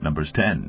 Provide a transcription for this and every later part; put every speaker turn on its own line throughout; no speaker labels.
Numbers 10.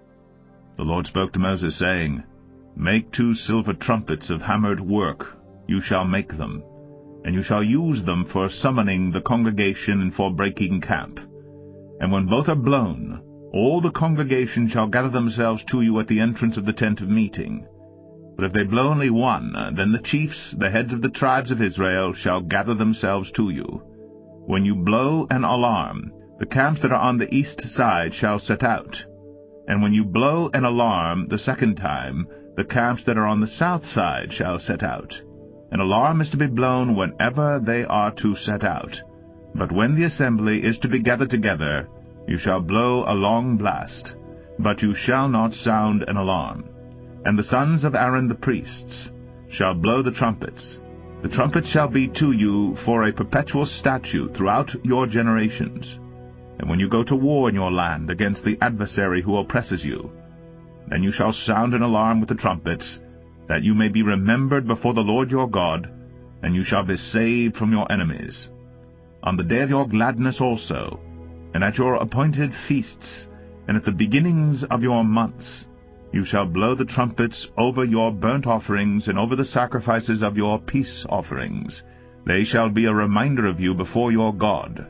The Lord spoke to Moses, saying, Make 2 silver trumpets of hammered work, you shall make them, and you shall use them for summoning the congregation and for breaking camp. And when both are blown, all the congregation shall gather themselves to you at the entrance of the tent of meeting. But if they blow only one, then the chiefs, the heads of the tribes of Israel, shall gather themselves to you. When you blow an alarm, the camps that are on the east side shall set out. And when you blow an alarm the second time, the camps that are on the south side shall set out. An alarm is to be blown whenever they are to set out. But when the assembly is to be gathered together, you shall blow a long blast, but you shall not sound an alarm. And the sons of Aaron the priests shall blow the trumpets. The trumpets shall be to you for a perpetual statute throughout your generations. And when you go to war in your land against the adversary who oppresses you, then you shall sound an alarm with the trumpets, that you may be remembered before the Lord your God, and you shall be saved from your enemies. On the day of your gladness also, and at your appointed feasts, and at the beginnings of your months, you shall blow the trumpets over your burnt offerings and over the sacrifices of your peace offerings. They shall be a reminder of you before your God.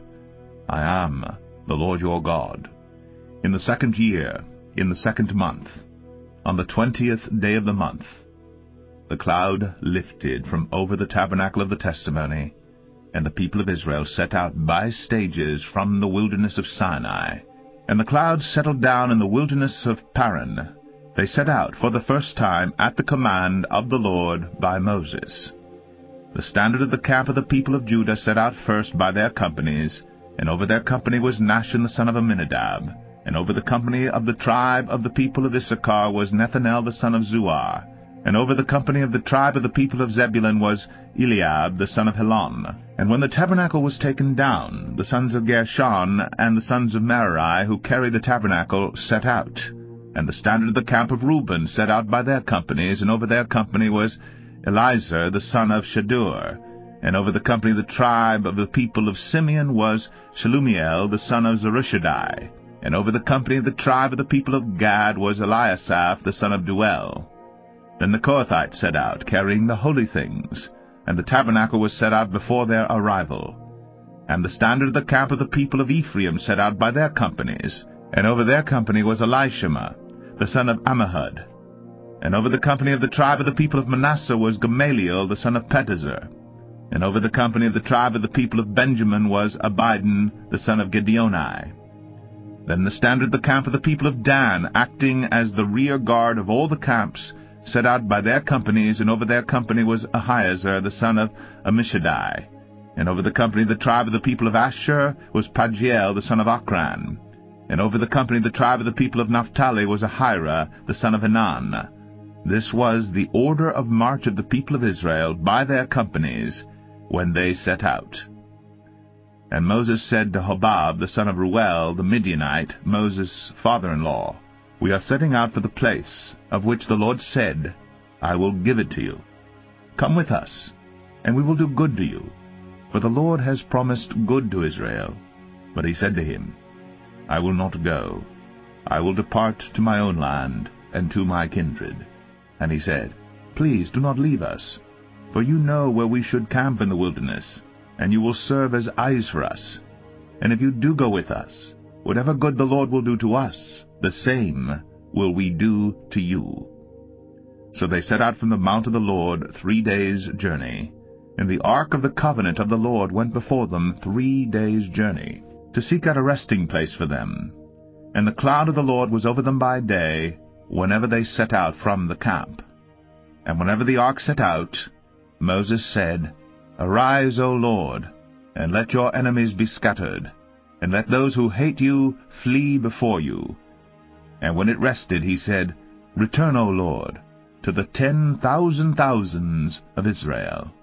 I am the Lord your God. In the 2nd year, in the 2nd month, on the 20th day of the month, the cloud lifted from over the tabernacle of the testimony, and the people of Israel set out by stages from the wilderness of Sinai. And the cloud settled down in the wilderness of Paran. They set out for the first time at the command of the Lord by Moses. The standard of the camp of the people of Judah set out first by their companies, and over their company was Nahshon the son of Amminadab, and over the company of the tribe of the people of Issachar was Nethanel the son of Zuar, and over the company of the tribe of the people of Zebulun was Eliab the son of Helon. And when the tabernacle was taken down, the sons of Gershon and the sons of Merari, who carried the tabernacle, set out. And the standard of the camp of Reuben set out by their companies, and over their company was Elizur the son of Shadur. And over the company of the tribe of the people of Simeon was Shelumiel the son of Zurishaddai. And over the company of the tribe of the people of Gad was Eliasaph the son of Duel. Then the Kohathites set out, carrying the holy things, and the tabernacle was set out before their arrival. And the standard of the camp of the people of Ephraim set out by their companies, and over their company was Elishama the son of Ammihud. And over the company of the tribe of the people of Manasseh was Gamaliel the son of Pedazur. And over the company of the tribe of the people of Benjamin was Abidan the son of Gideoni. Then the standard of the camp of the people of Dan, acting as the rear guard of all the camps, set out by their companies, and over their company was Ahiezer the son of Ammishaddai. And over the company of the tribe of the people of Asher was Pagiel the son of Ochran. And over the company of the tribe of the people of Naphtali was Ahira the son of Hanan. This was the order of march of the people of Israel by their companies when they set out. And Moses said to Hobab the son of Ruel the Midianite, Moses' father-in-law, We are setting out for the place of which the Lord said, I will give it to you. Come with us, and we will do good to you. For the Lord has promised good to Israel. But he said to him, I will not go. I will depart to my own land and to my kindred. And he said, Please do not leave us, for you know where we should camp in the wilderness, and you will serve as eyes for us. And if you do go with us, whatever good the Lord will do to us, the same will we do to you. So they set out from the mount of the Lord 3 days' journey, and the ark of the covenant of the Lord went before them 3 days' journey, to seek out a resting place for them. And the cloud of the Lord was over them by day, whenever they set out from the camp. And whenever the ark set out, Moses said, Arise, O Lord, and let your enemies be scattered, and let those who hate you flee before you. And when it rested, he said, Return, O Lord, to the 10,000 thousands of Israel.